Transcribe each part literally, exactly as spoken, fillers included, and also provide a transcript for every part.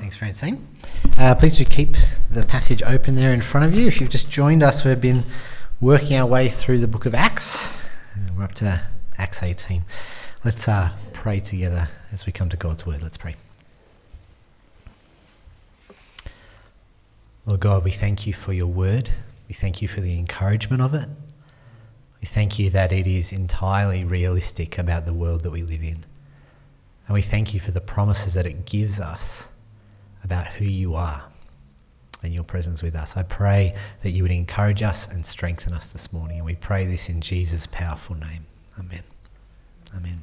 Thanks, Francine. Uh, please do keep the passage open there in front of you. If you've just joined us, we've been working our way through the book of Acts. We're up to Acts eighteen. Let's uh, pray together as we come to God's word. Let's pray. Lord God, we thank you for your word. We thank you for the encouragement of it. We thank you that it is entirely realistic about the world that we live in. And we thank you for the promises that it gives us about who you are and your presence with us. I pray that you would encourage us and strengthen us this morning. And we pray this in Jesus' powerful name. Amen. Amen.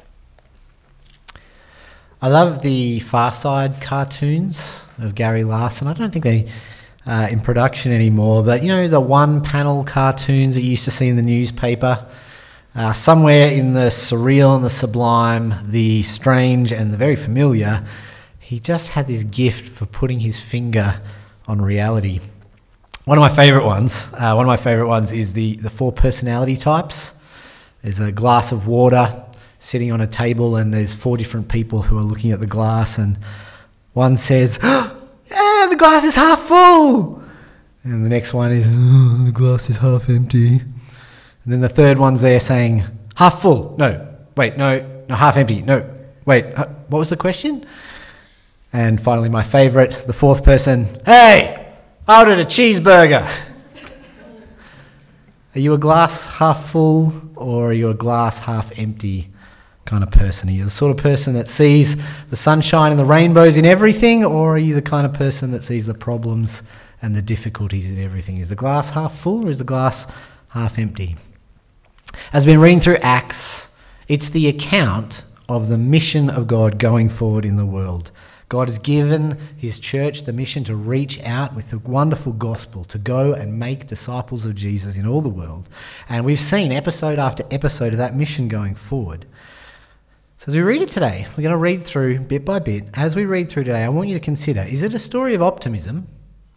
I love the Far Side cartoons of Gary Larson. I don't think they uh, in production anymore, but you know the one panel cartoons that you used to see in the newspaper? Uh, somewhere in the surreal and the sublime, the strange and the very familiar, he just had this gift for putting his finger on reality. One of my favourite ones, uh, one of my favourite ones is the, the four personality types. There's a glass of water sitting on a table and there's four different people who are looking at the glass, and one says, oh, yeah, the glass is half full. And the next one is, oh, the glass is half empty. And then the third one's there saying, half full. No, wait, no, no, half empty. No, wait, what was the question? And finally, my favourite, the fourth person, hey, I ordered a cheeseburger. Are you a glass half full or are you a glass half empty kind of person? Are you the sort of person that sees the sunshine and the rainbows in everything, or are you the kind of person that sees the problems and the difficulties in everything? Is the glass half full or is the glass half empty? As we've been reading through Acts, it's the account of the mission of God going forward in the world. God has given his church the mission to reach out with the wonderful gospel, to go and make disciples of Jesus in all the world. And we've seen episode after episode of that mission going forward. So as we read it today, we're going to read through bit by bit. As we read through today, I want you to consider, is it a story of optimism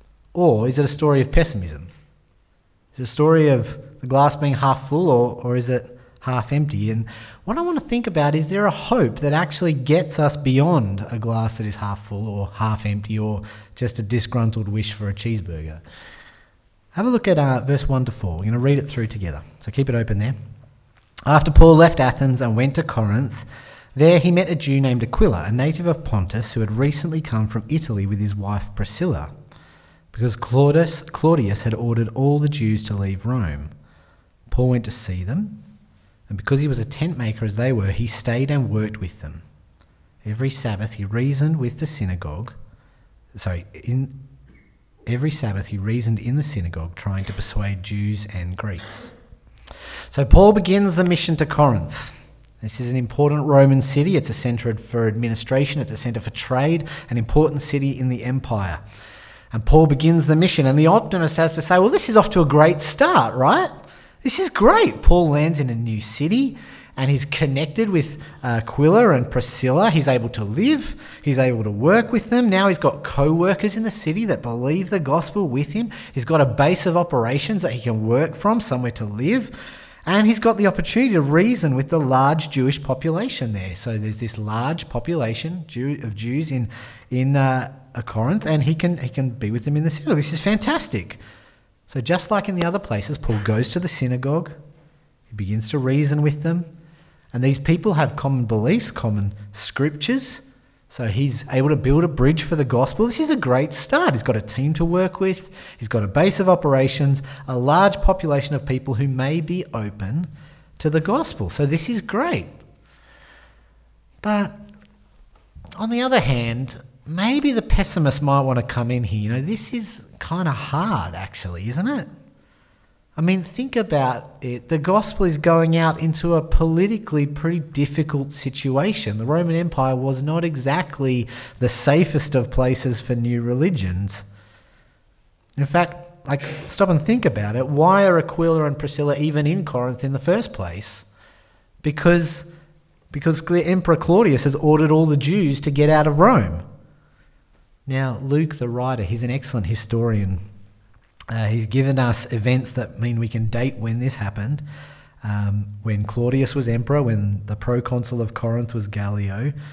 or is it a story of pessimism? Is it a story of the glass being half full, or, or is it half empty? And what I want to think about, is there a hope that actually gets us beyond a glass that is half full or half empty, or just a disgruntled wish for a cheeseburger? Have a look at uh, verse one to four. We're going to read it through together. So keep it open there. After Paul left Athens and went to Corinth, there he met a Jew named Aquila, a native of Pontus, who had recently come from Italy with his wife Priscilla, because Claudius, Claudius had ordered all the Jews to leave Rome. Paul went to see them, and because he was a tent maker as they were, he stayed and worked with them. Every Sabbath he reasoned with the synagogue. Sorry, in every Sabbath he reasoned in the synagogue, trying to persuade Jews and Greeks. So Paul begins the mission to Corinth. This is an important Roman city. It's a centre for administration. It's a centre for trade, an important city in the empire. And Paul begins the mission, and the optimist has to say, well, this is off to a great start, right? This is great. Paul lands in a new city and he's connected with uh, Aquila and Priscilla. He's able to live. He's able to work with them. Now he's got co-workers in the city that believe the gospel with him. He's got a base of operations that he can work from, somewhere to live. And he's got the opportunity to reason with the large Jewish population there. So there's this large population Jew, of Jews in in uh, Corinth, and he can he can be with them in the synagogue. This is fantastic. So just like in the other places, Paul goes to the synagogue, he begins to reason with them, and these people have common beliefs, common scriptures, so he's able to build a bridge for the gospel. This is a great start. He's got a team to work with, he's got a base of operations, a large population of people who may be open to the gospel. So this is great. But on the other hand, maybe the pessimist might want to come in here. You know, this is kind of hard, actually, isn't it? I mean, think about it. The gospel is going out into a politically pretty difficult situation. The Roman Empire was not exactly the safest of places for new religions. In fact, like, stop and think about it. Why are Aquila and Priscilla even in Corinth in the first place? Because, because Emperor Claudius has ordered all the Jews to get out of Rome. Now, Luke, the writer, he's an excellent historian. Uh, he's given us events that mean we can date when this happened. Um, when Claudius was emperor, when the proconsul of Corinth was Gallio,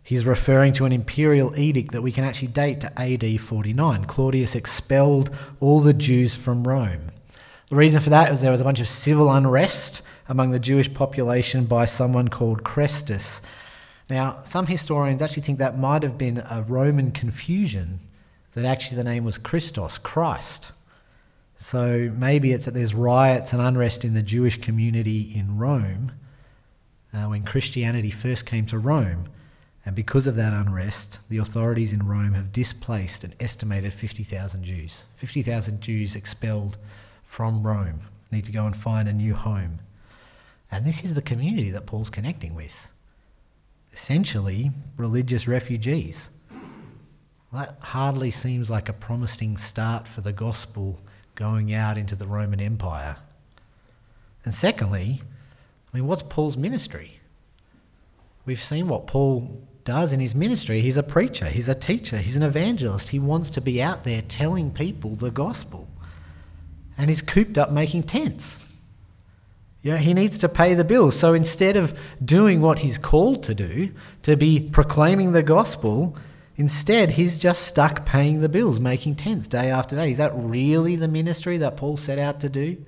He's referring to an imperial edict that we can actually date to A D forty-nine. Claudius expelled all the Jews from Rome. The reason for that was there was a bunch of civil unrest among the Jewish population by someone called Chrestus. Now, some historians actually think that might have been a Roman confusion, that actually the name was Christos, Christ. So maybe it's that there's riots and unrest in the Jewish community in Rome uh, when Christianity first came to Rome. And because of that unrest, the authorities in Rome have displaced an estimated fifty thousand Jews. fifty thousand Jews expelled from Rome, need to go and find a new home. And this is the community that Paul's connecting with. Essentially, religious refugees. That hardly seems like a promising start for the gospel going out into the Roman Empire. And secondly, I mean, what's Paul's ministry? We've seen what Paul does in his ministry. He's a preacher, he's a teacher, he's an evangelist. He wants to be out there telling people the gospel. And he's cooped up making tents. Yeah, he needs to pay the bills. So instead of doing what he's called to do, to be proclaiming the gospel, instead he's just stuck paying the bills, making tents day after day. Is that really the ministry that Paul set out to do?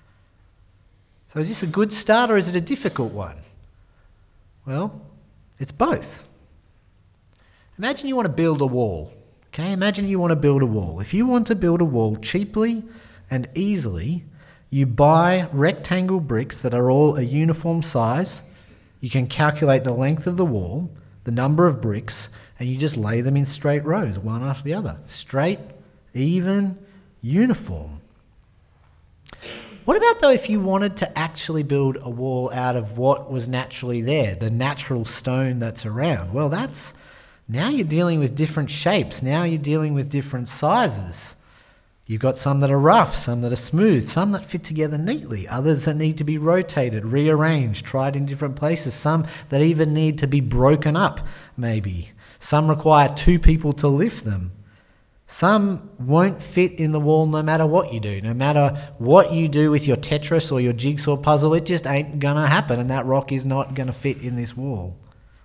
So is this a good start or is it a difficult one? Well, it's both. Imagine you want to build a wall. Okay, imagine you want to build a wall. If you want to build a wall cheaply and easily, you buy rectangle bricks that are all a uniform size. You can calculate the length of the wall, the number of bricks, and you just lay them in straight rows, one after the other. Straight, even, uniform. What about though if you wanted to actually build a wall out of what was naturally there, the natural stone that's around? Well, that's, now you're dealing with different shapes. Now you're dealing with different sizes. You've got some that are rough, some that are smooth, some that fit together neatly, others that need to be rotated, rearranged, tried in different places, some that even need to be broken up, maybe. Some require two people to lift them. Some won't fit in the wall no matter what you do. No matter what you do with your Tetris or your jigsaw puzzle, it just ain't going to happen, and that rock is not going to fit in this wall.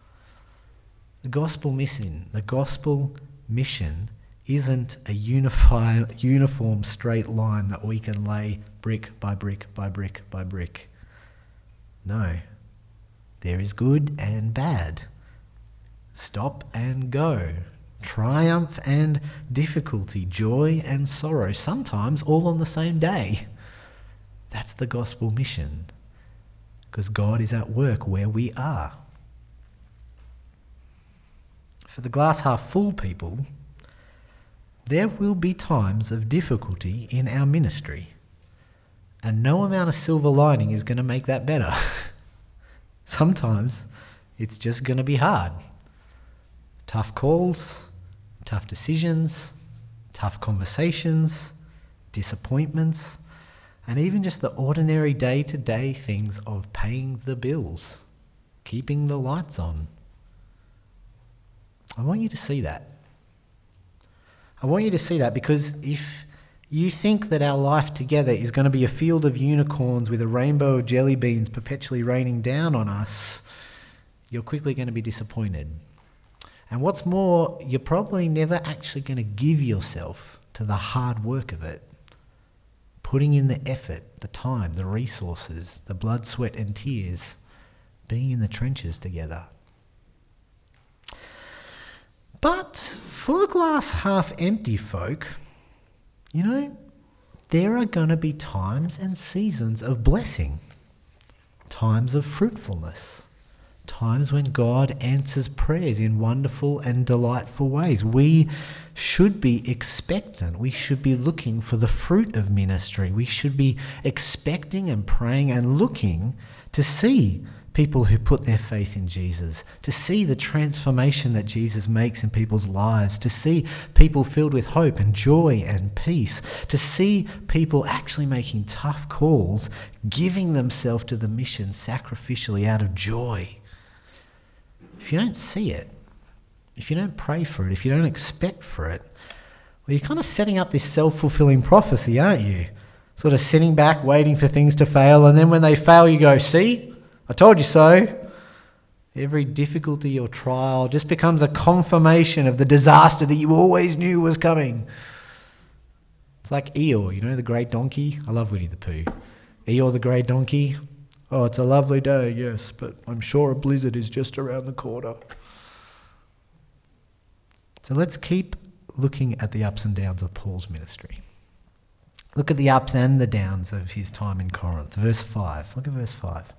The gospel mission, the gospel mission isn't a unified, uniform straight line that we can lay brick by brick by brick by brick. No. There is good and bad. Stop and go. Triumph and difficulty. Joy and sorrow. Sometimes all on the same day. That's the gospel mission. Because God is at work where we are. For the glass half full people, there will be times of difficulty in our ministry, and no amount of silver lining is going to make that better. Sometimes it's just going to be hard. Tough calls, tough decisions, tough conversations, disappointments, and even just the ordinary day-to-day things of paying the bills, keeping the lights on. I want you to see that. I want you to see that because if you think that our life together is going to be a field of unicorns with a rainbow of jelly beans perpetually raining down on us, you're quickly going to be disappointed. And what's more, you're probably never actually going to give yourself to the hard work of it. Putting in the effort, the time, the resources, the blood, sweat and tears, being in the trenches together. But for the glass half empty folk, you know, there are going to be times and seasons of blessing, times of fruitfulness, times when God answers prayers in wonderful and delightful ways. We should be expectant. We should be looking for the fruit of ministry. We should be expecting and praying and looking to see people who put their faith in Jesus, to see the transformation that Jesus makes in people's lives, to see people filled with hope and joy and peace, to see people actually making tough calls, giving themselves to the mission sacrificially out of joy. If you don't see it, if you don't pray for it, if you don't expect for it, well, you're kind of setting up this self-fulfilling prophecy, aren't you? Sort of sitting back, waiting for things to fail, and then when they fail, you go, see? I told you so. Every difficulty or trial just becomes a confirmation of the disaster that you always knew was coming. It's like Eeyore, you know, the grey donkey. I love Winnie the Pooh. Eeyore the grey donkey. Oh, it's a lovely day, yes, but I'm sure a blizzard is just around the corner. So let's keep looking at the ups and downs of Paul's ministry. Look at the ups and the downs of his time in Corinth. Verse five. Look at verse five.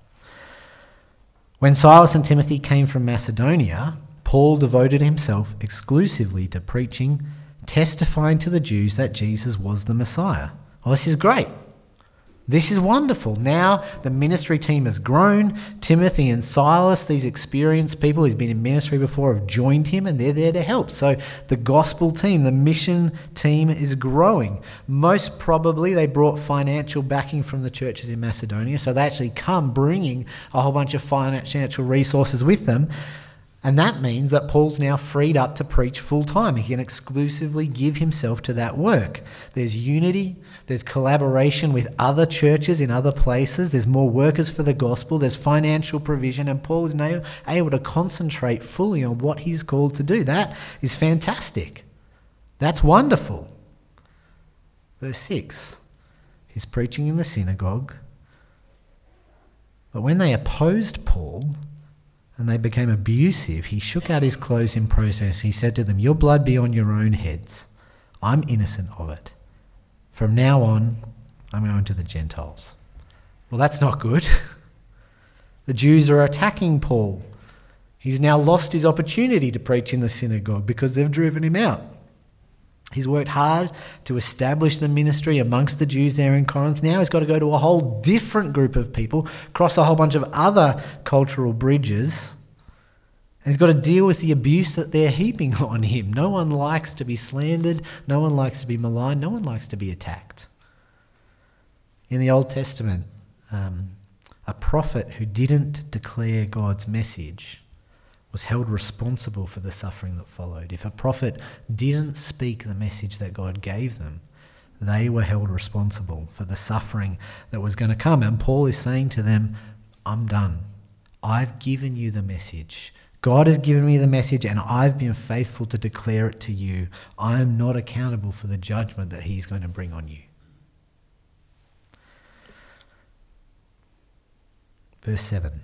When Silas and Timothy came from Macedonia, Paul devoted himself exclusively to preaching, testifying to the Jews that Jesus was the Messiah. Well, this is great. This is wonderful. Now the ministry team has grown. Timothy and Silas, these experienced people who's been in ministry before, have joined him and they're there to help. So the gospel team, the mission team is growing. Most probably they brought financial backing from the churches in Macedonia. So they actually come bringing a whole bunch of financial resources with them. And that means that Paul's now freed up to preach full time. He can exclusively give himself to that work. There's unity, there's collaboration with other churches in other places, there's more workers for the gospel, there's financial provision, and Paul is now able to concentrate fully on what he's called to do. That is fantastic. That's wonderful. Verse six, he's preaching in the synagogue. But when they opposed Paul, and they became abusive, he shook out his clothes in protest. He said to them, "Your blood be on your own heads. I'm innocent of it. From now on, I'm going to the Gentiles." Well, that's not good. The Jews are attacking Paul. He's now lost his opportunity to preach in the synagogue because they've driven him out. He's worked hard to establish the ministry amongst the Jews there in Corinth. Now he's got to go to a whole different group of people, cross a whole bunch of other cultural bridges, and he's got to deal with the abuse that they're heaping on him. No one likes to be slandered. No one likes to be maligned. No one likes to be attacked. In the Old Testament, um, a prophet who didn't declare God's message was held responsible for the suffering that followed. If a prophet didn't speak the message that God gave them, they were held responsible for the suffering that was going to come. And Paul is saying to them, I'm done. I've given you the message. God has given me the message and I've been faithful to declare it to you. I am not accountable for the judgment that he's going to bring on you. Verse seven.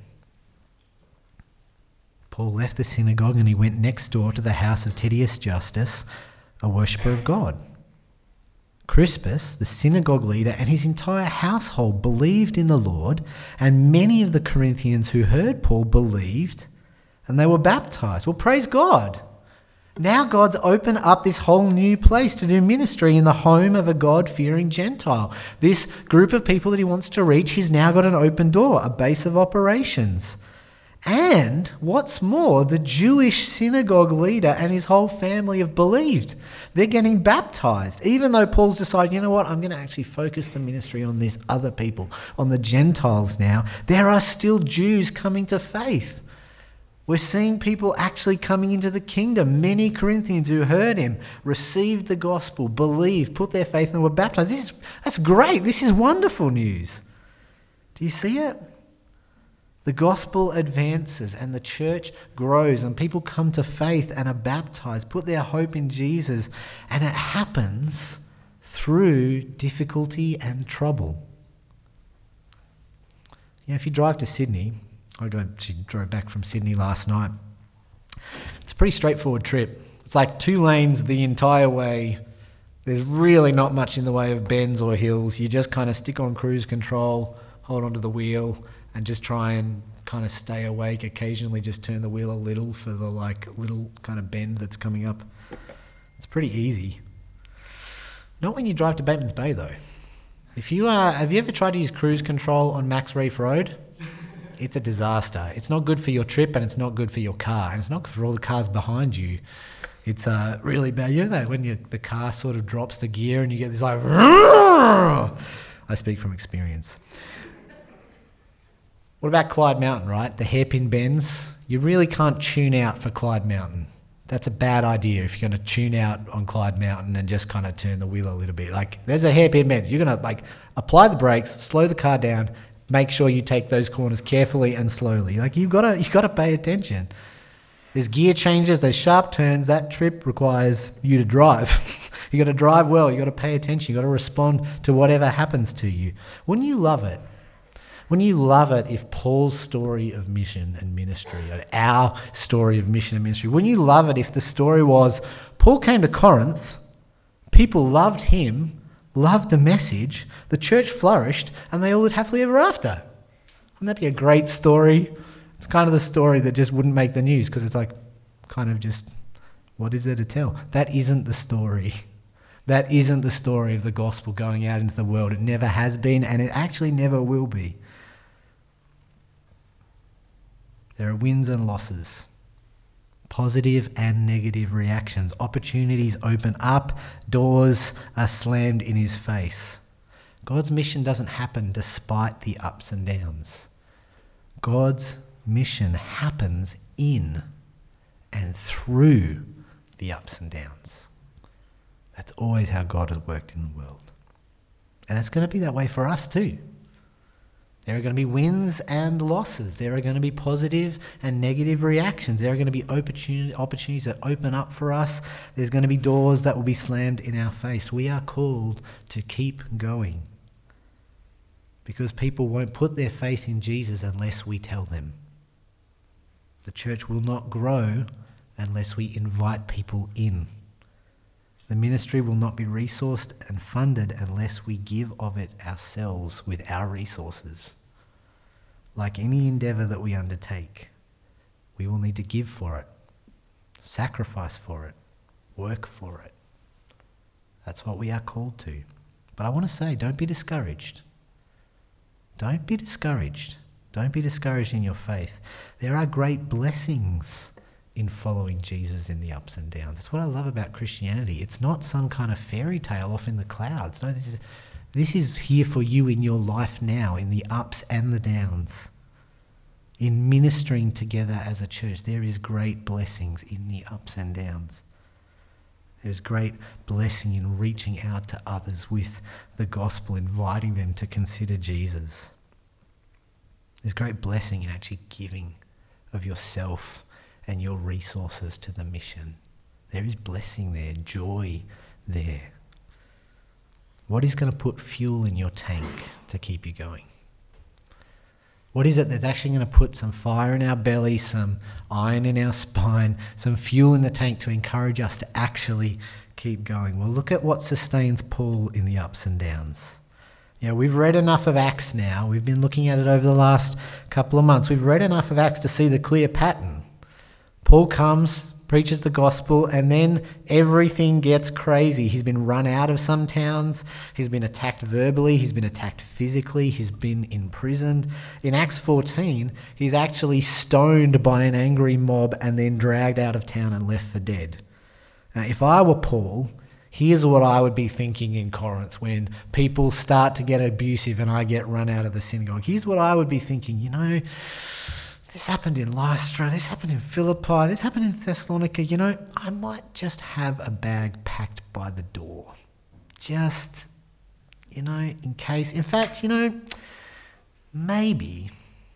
Paul left the synagogue and he went next door to the house of Titius Justus, a worshipper of God. Crispus, the synagogue leader, and his entire household believed in the Lord, and many of the Corinthians who heard Paul believed, and they were baptized. Well, praise God. Now God's opened up this whole new place to do ministry in the home of a God-fearing Gentile. This group of people that he wants to reach, he's now got an open door, a base of operations. And what's more, the Jewish synagogue leader and his whole family have believed. They're getting baptized. Even though Paul's decided, you know what, I'm going to actually focus the ministry on these other people, on the Gentiles now. There are still Jews coming to faith. We're seeing people actually coming into the kingdom. Many Corinthians who heard him, received the gospel, believed, put their faith in and were baptized. This is, that's great. This is wonderful news. Do you see it? The gospel advances and the church grows and people come to faith and are baptized, put their hope in Jesus, and it happens through difficulty and trouble. You know, if you drive to Sydney, I drove back from Sydney last night. It's a pretty straightforward trip. It's like two lanes the entire way. There's really not much in the way of bends or hills. You just kind of stick on cruise control, hold onto the wheel, and just try and kind of stay awake. Occasionally just turn the wheel a little for the like little kind of bend that's coming up. It's pretty easy. Not when you drive to Bateman's Bay though. If you are, have you ever tried to use cruise control on Max Reef Road? It's a disaster. It's not good for your trip and it's not good for your car and it's not good for all the cars behind you. It's uh, really bad. You know that when you, the car sort of drops the gear and you get this like, I speak from experience. What about Clyde Mountain, right? The hairpin bends. You really can't tune out for Clyde Mountain. That's a bad idea if you're going to tune out on Clyde Mountain and just kind of turn the wheel a little bit. Like, there's a hairpin bends. You're going to, like, apply the brakes, slow the car down, make sure you take those corners carefully and slowly. Like you've got to, you've got to pay attention. There's gear changes, there's sharp turns. That trip requires you to drive. You got to drive well. You got to pay attention. You got to respond to whatever happens to you. Wouldn't you love it? Wouldn't you love it if Paul's story of mission and ministry, or our story of mission and ministry, wouldn't you love it if the story was Paul came to Corinth, people loved him, loved the message, the church flourished, and they all lived happily ever after? Wouldn't that be a great story? It's kind of the story that just wouldn't make the news because it's like kind of just, what is there to tell? That isn't the story. That isn't the story of the gospel going out into the world. It never has been, and it actually never will be. There are wins and losses, positive and negative reactions. Opportunities open up, doors are slammed in his face. God's mission doesn't happen despite the ups and downs. God's mission happens in and through the ups and downs. That's always how God has worked in the world. And it's going to be that way for us too. There are going to be wins and losses. There are going to be positive and negative reactions. There are going to be opportunity, opportunities that open up for us. There's going to be doors that will be slammed in our face. We are called to keep going because people won't put their faith in Jesus unless we tell them. The church will not grow unless we invite people in. The ministry will not be resourced and funded unless we give of it ourselves with our resources. Like any endeavour that we undertake, we will need to give for it, sacrifice for it, work for it. That's what we are called to. But I want to say, don't be discouraged. Don't be discouraged. Don't be discouraged in your faith. There are great blessings in following Jesus in the ups and downs. That's what I love about Christianity. It's not some kind of fairy tale off in the clouds. No, this is this is here for you in your life now, in the ups and the downs. In ministering together as a church, there is great blessings in the ups and downs. There's great blessing in reaching out to others with the gospel, inviting them to consider Jesus. There's great blessing in actually giving of yourself and your resources to the mission. There is blessing there, joy there. What is going to put fuel in your tank to keep you going? What is it that's actually going to put some fire in our belly, some iron in our spine, some fuel in the tank to encourage us to actually keep going? Well, look at what sustains Paul in the ups and downs. You know, we've read enough of Acts now. We've been looking at it over the last couple of months. We've read enough of Acts to see the clear pattern. Paul comes, preaches the gospel, and then everything gets crazy. He's been run out of some towns. He's been attacked verbally. He's been attacked physically. He's been imprisoned. In Acts fourteen, he's actually stoned by an angry mob and then dragged out of town and left for dead. Now, if I were Paul, here's what I would be thinking in Corinth when people start to get abusive and I get run out of the synagogue. Here's what I would be thinking, you know, this happened in Lystra, this happened in Philippi, this happened in Thessalonica. You know, I might just have a bag packed by the door. Just, you know, in case. In fact, you know, maybe,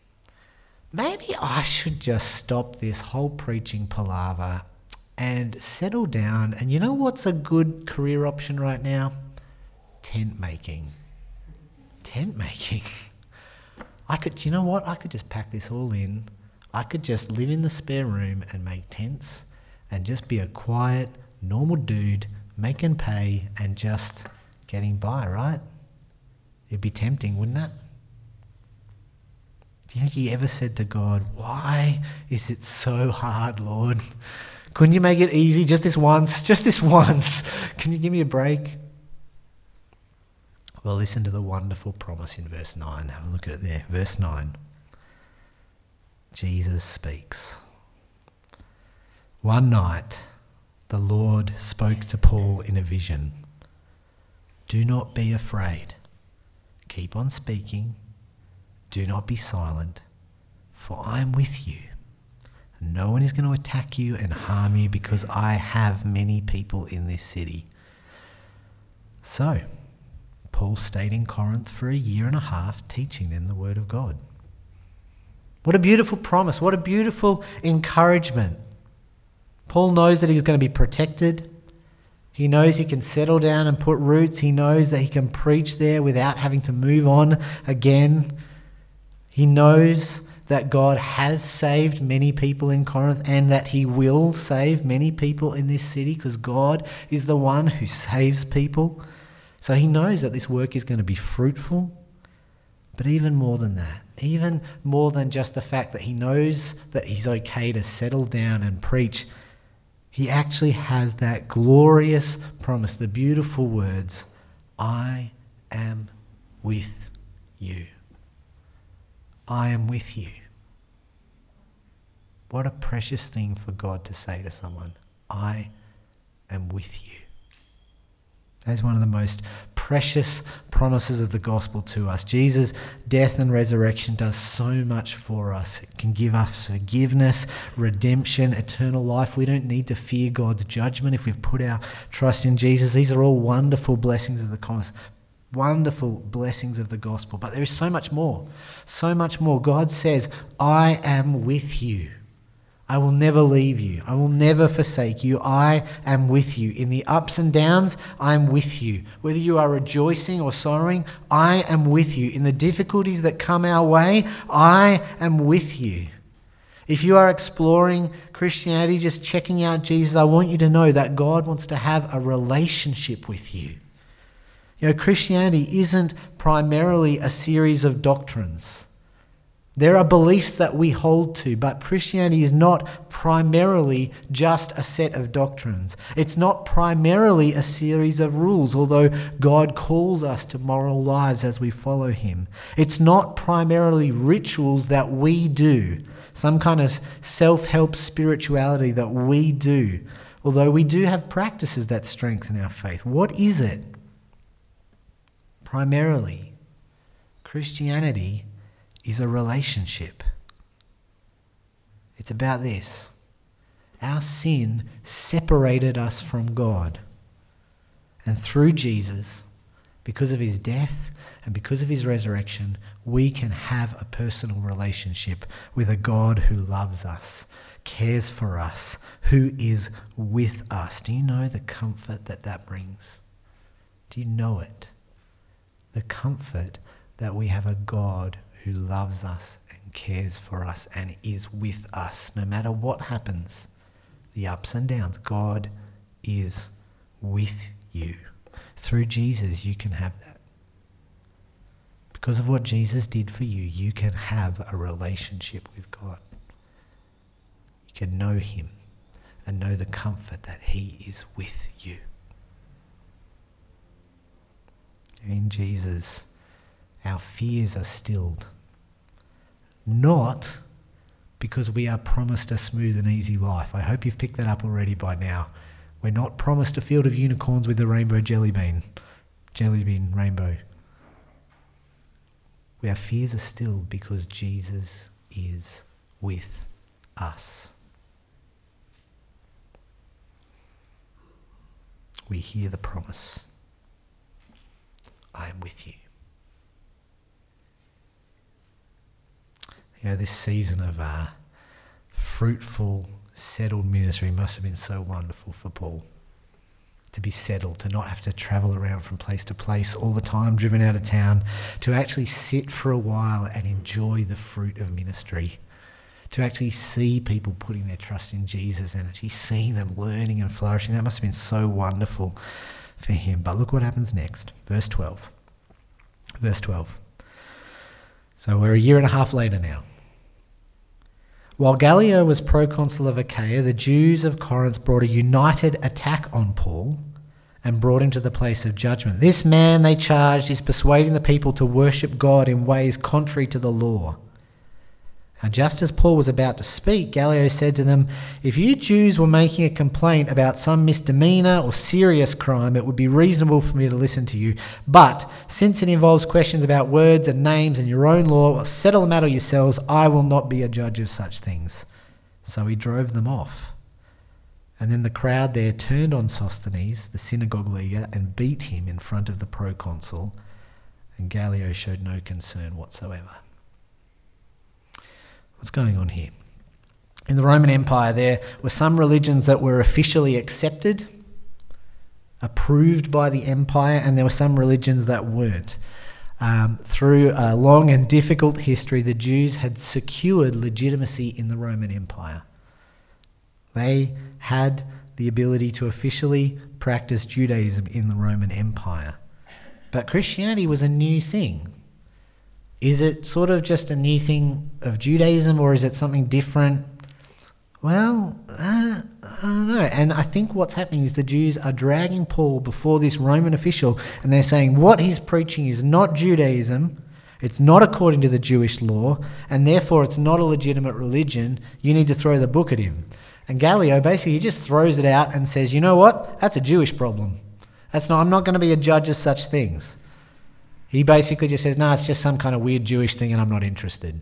maybe I should just stop this whole preaching palaver and settle down. And you know what's a good career option right now? Tent making. Tent making. I could, you know what? I could just pack this all in. I could just live in the spare room and make tents and just be a quiet, normal dude, make and pay and just getting by, right? It'd be tempting, wouldn't it? Do you think he ever said to God, why is it so hard, Lord? Couldn't you make it easy just this once? Just this once. Can you give me a break? Well, listen to the wonderful promise in verse nine. Have a look at it there. Verse nine. Jesus speaks. One night, the Lord spoke to Paul in a vision. Do not be afraid. Keep on speaking. Do not be silent, for I am with you. No one is going to attack you and harm you because I have many people in this city. So, Paul stayed in Corinth for a year and a half teaching them the word of God. What a beautiful promise. What a beautiful encouragement. Paul knows that he's going to be protected. He knows he can settle down and put roots. He knows that he can preach there without having to move on again. He knows that God has saved many people in Corinth and that he will save many people in this city because God is the one who saves people. So he knows that this work is going to be fruitful. But even more than that, even more than just the fact that he knows that he's okay to settle down and preach, he actually has that glorious promise, the beautiful words, I am with you. I am with you. What a precious thing for God to say to someone. I am with you. That is one of the most precious promises of the gospel to us. Jesus' death and resurrection does so much for us. It can give us forgiveness, redemption, eternal life. We don't need to fear God's judgment if we've put our trust in Jesus. These are all wonderful blessings of the gospel. Wonderful blessings of the gospel. But there is so much more. So much more. God says, I am with you. I will never leave you. I will never forsake you. I am with you. In the ups and downs, I am with you. Whether you are rejoicing or sorrowing, I am with you. In the difficulties that come our way, I am with you. If you are exploring Christianity, just checking out Jesus, I want you to know that God wants to have a relationship with you. You know, Christianity isn't primarily a series of doctrines. There are beliefs that we hold to, but Christianity is not primarily just a set of doctrines. It's not primarily a series of rules, although God calls us to moral lives as we follow him. It's not primarily rituals that we do, some kind of self-help spirituality that we do, although we do have practices that strengthen our faith. What is it? Primarily, Christianity is a relationship. It's about this. Our sin separated us from God. And through Jesus, because of his death and because of his resurrection, we can have a personal relationship with a God who loves us, cares for us, who is with us. Do you know the comfort that that brings? Do you know it? The comfort that we have a God who loves us and cares for us and is with us. No matter what happens, the ups and downs, God is with you. Through Jesus, you can have that. Because of what Jesus did for you, you can have a relationship with God. You can know him and know the comfort that he is with you. In Jesus, our fears are stilled. Not because we are promised a smooth and easy life. I hope you've picked that up already by now. We're not promised a field of unicorns with a rainbow jelly bean. Jelly bean rainbow. Our fears are stilled because Jesus is with us. We hear the promise. I am with you. You know, this season of uh, fruitful, settled ministry must have been so wonderful for Paul. To be settled, to not have to travel around from place to place all the time, driven out of town, to actually sit for a while and enjoy the fruit of ministry. To actually see people putting their trust in Jesus and actually seeing them learning and flourishing. That must have been so wonderful for him. But look what happens next. Verse twelve. Verse twelve. So we're a year and a half later now. While Gallio was proconsul of Achaia, the Jews of Corinth brought a united attack on Paul and brought him to the place of judgment. This man, they charged, is persuading the people to worship God in ways contrary to the law. Now, just as Paul was about to speak, Gallio said to them, if you Jews were making a complaint about some misdemeanor or serious crime, it would be reasonable for me to listen to you. But since it involves questions about words and names and your own law, settle the matter yourselves. I will not be a judge of such things. So he drove them off. And then the crowd there turned on Sosthenes, the synagogue leader, and beat him in front of the proconsul, and Gallio showed no concern whatsoever. What's going on here? In the Roman Empire, there were some religions that were officially accepted, approved by the empire, and there were some religions that weren't. Um, through a long and difficult history, the Jews had secured legitimacy in the Roman Empire. They had the ability to officially practice Judaism in the Roman Empire. But Christianity was a new thing. Is it sort of just a new thing of Judaism, or is it something different? Well, uh, I don't know. And I think what's happening is the Jews are dragging Paul before this Roman official, and they're saying what he's preaching is not Judaism, it's not according to the Jewish law, and therefore it's not a legitimate religion. You need to throw the book at him. And Gallio basically he just throws it out and says, you know what? That's a Jewish problem. That's not. I'm not going to be a judge of such things. He basically just says, no, it's just some kind of weird Jewish thing and I'm not interested.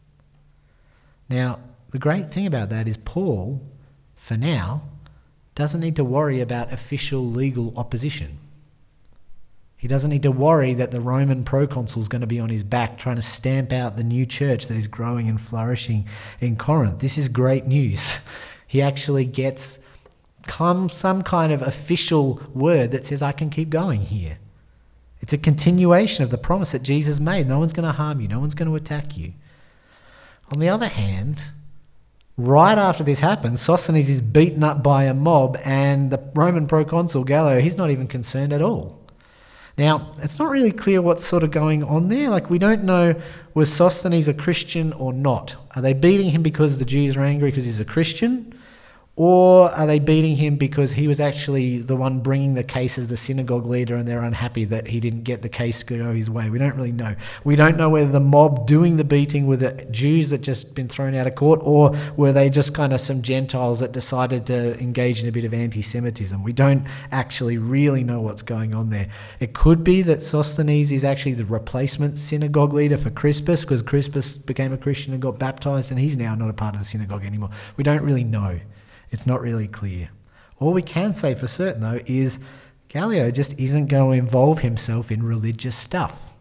Now, the great thing about that is Paul, for now, doesn't need to worry about official legal opposition. He doesn't need to worry that the Roman proconsul is going to be on his back trying to stamp out the new church that is growing and flourishing in Corinth. This is great news. He actually gets come some kind of official word that says, I can keep going here. It's a continuation of the promise that Jesus made. No one's going to harm you. No one's going to attack you. On the other hand, right after this happens, Sosthenes is beaten up by a mob, and the Roman proconsul Gallio, he's not even concerned at all. Now, it's not really clear what's sort of going on there. Like, we don't know, was Sosthenes a Christian or not? Are they beating him because the Jews are angry because he's a Christian? Or are they beating him because he was actually the one bringing the case as the synagogue leader and they're unhappy that he didn't get the case go his way? We don't really know. We don't know whether the mob doing the beating were the Jews that just been thrown out of court, or were they just kind of some Gentiles that decided to engage in a bit of anti-Semitism. We don't actually really know what's going on there. It could be that Sosthenes is actually the replacement synagogue leader for Crispus, because Crispus became a Christian and got baptized and he's now not a part of the synagogue anymore. We don't really know. It's not really clear. All we can say for certain, though, is Gallio just isn't going to involve himself in religious stuff.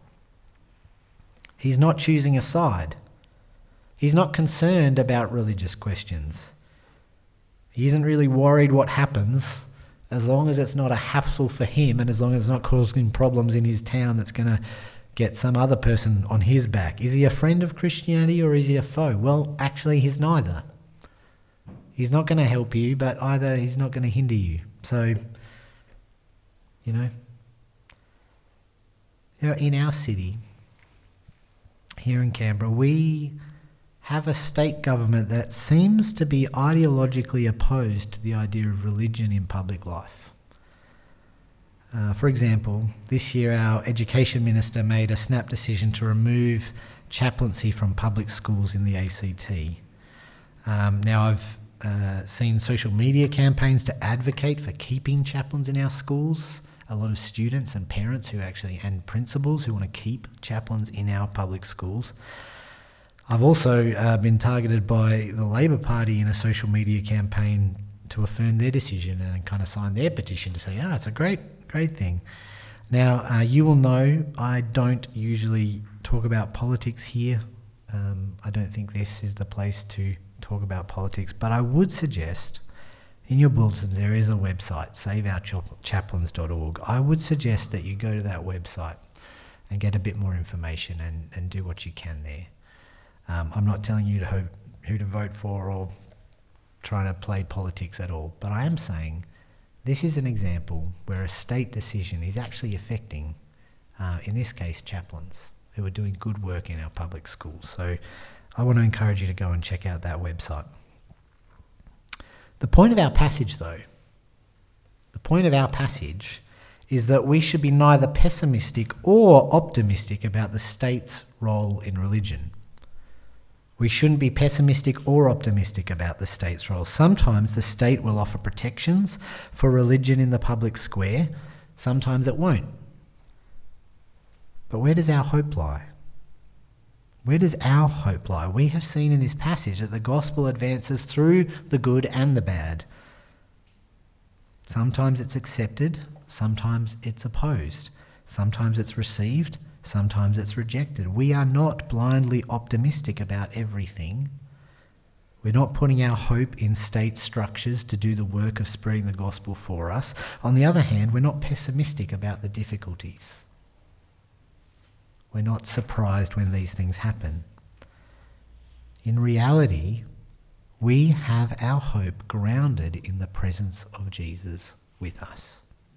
He's not choosing a side. He's not concerned about religious questions. He isn't really worried what happens, as long as it's not a hassle for him and as long as it's not causing problems in his town that's going to get some other person on his back. Is he a friend of Christianity or is he a foe? Well, actually, he's neither. He's not going to help you, but either he's not going to hinder you. So, you know, you know, in our city, here in Canberra, we have a state government that seems to be ideologically opposed to the idea of religion in public life. Uh, for example, this year our education minister made a snap decision to remove chaplaincy from public schools in the A C T. Um, now, I've Uh, seen social media campaigns to advocate for keeping chaplains in our schools. A lot of students and parents who actually, and principals who want to keep chaplains in our public schools. I've also uh, been targeted by the Labor Party in a social media campaign to affirm their decision and kind of sign their petition to say, oh, it's a great, great thing. Now, uh, you will know I don't usually talk about politics here. Um, I don't think this is the place to talk about politics, but I would suggest in your bulletins there is a website, save our chaplains dot org. I would suggest that you go to that website and get a bit more information and, and do what you can there. Um, I'm not telling you to ho- who to vote for or trying to play politics at all, but I am saying this is an example where a state decision is actually affecting, uh, in this case, chaplains who are doing good work in our public schools. So I want to encourage you to go and check out that website. The point of our passage, though, the point of our passage is that we should be neither pessimistic or optimistic about the state's role in religion. We shouldn't be pessimistic or optimistic about the state's role. Sometimes the state will offer protections for religion in the public square, sometimes it won't. But where does our hope lie? Where does our hope lie? We have seen in this passage that the gospel advances through the good and the bad. Sometimes it's accepted, sometimes it's opposed, sometimes it's received, sometimes it's rejected. We are not blindly optimistic about everything. We're not putting our hope in state structures to do the work of spreading the gospel for us. On the other hand, we're not pessimistic about the difficulties. We're not surprised when these things happen. In reality, we have our hope grounded in the presence of Jesus with us.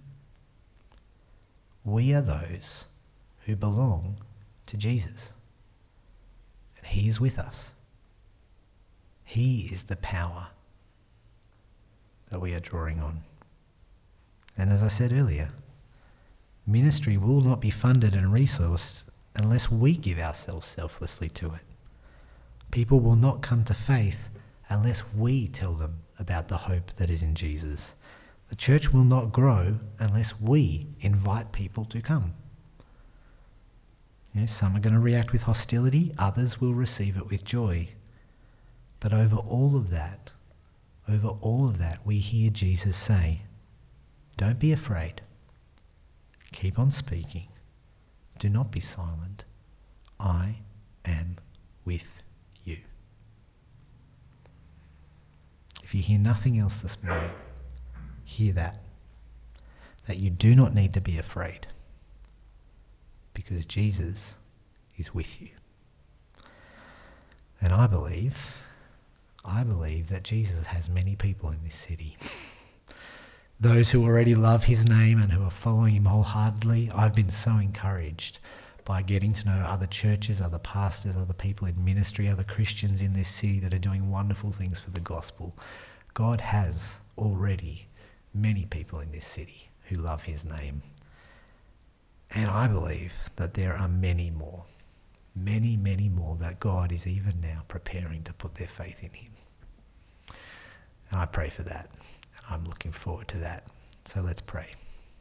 We are those who belong to Jesus, and He is with us. He is the power that we are drawing on. And as I said earlier, ministry will not be funded and resourced unless we give ourselves selflessly to it. People will not come to faith unless we tell them about the hope that is in Jesus. The church will not grow unless we invite people to come. You know, some are going to react with hostility, others will receive it with joy. But over all of that, over all of that, we hear Jesus say, don't be afraid. Keep on speaking. Do not be silent. I am with you. If you hear nothing else this morning, hear that. That you do not need to be afraid, because Jesus is with you. And I believe, I believe that Jesus has many people in this city. Those who already love His name and who are following Him wholeheartedly. I've been so encouraged by getting to know other churches, other pastors, other people in ministry, other Christians in this city that are doing wonderful things for the gospel. God has already many people in this city who love His name. And I believe that there are many more, many, many more that God is even now preparing to put their faith in Him. And I pray for that. And I'm looking forward to that. So let's pray.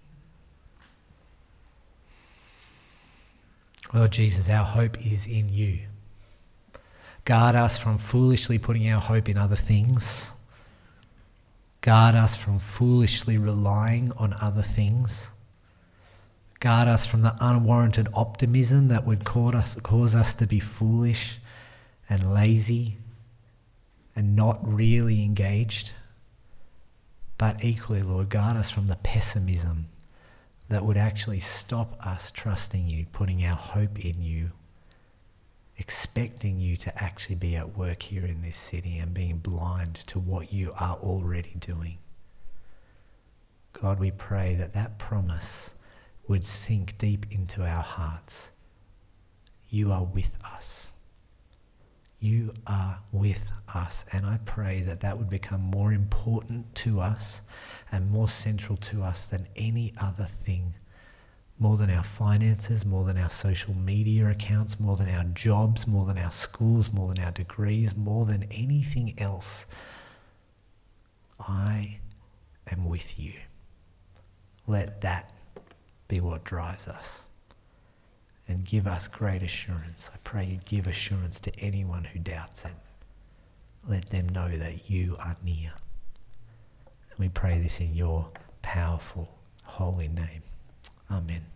Lord Jesus, our hope is in you. Guard us from foolishly putting our hope in other things. Guard us from foolishly relying on other things. Guard us from the unwarranted optimism that would cause us, cause us to be foolish and lazy and not really engaged. But equally, Lord, guard us from the pessimism that would actually stop us trusting you, putting our hope in you, expecting you to actually be at work here in this city and being blind to what you are already doing. God, we pray that that promise would sink deep into our hearts. You are with us. You are with us. And I pray that that would become more important to us and more central to us than any other thing. More than our finances, more than our social media accounts, more than our jobs, more than our schools, more than our degrees, more than anything else. I am with you. Let that be what drives us. And give us great assurance. I pray you give assurance to anyone who doubts it. Let them know that you are near. And we pray this in your powerful, holy name. Amen.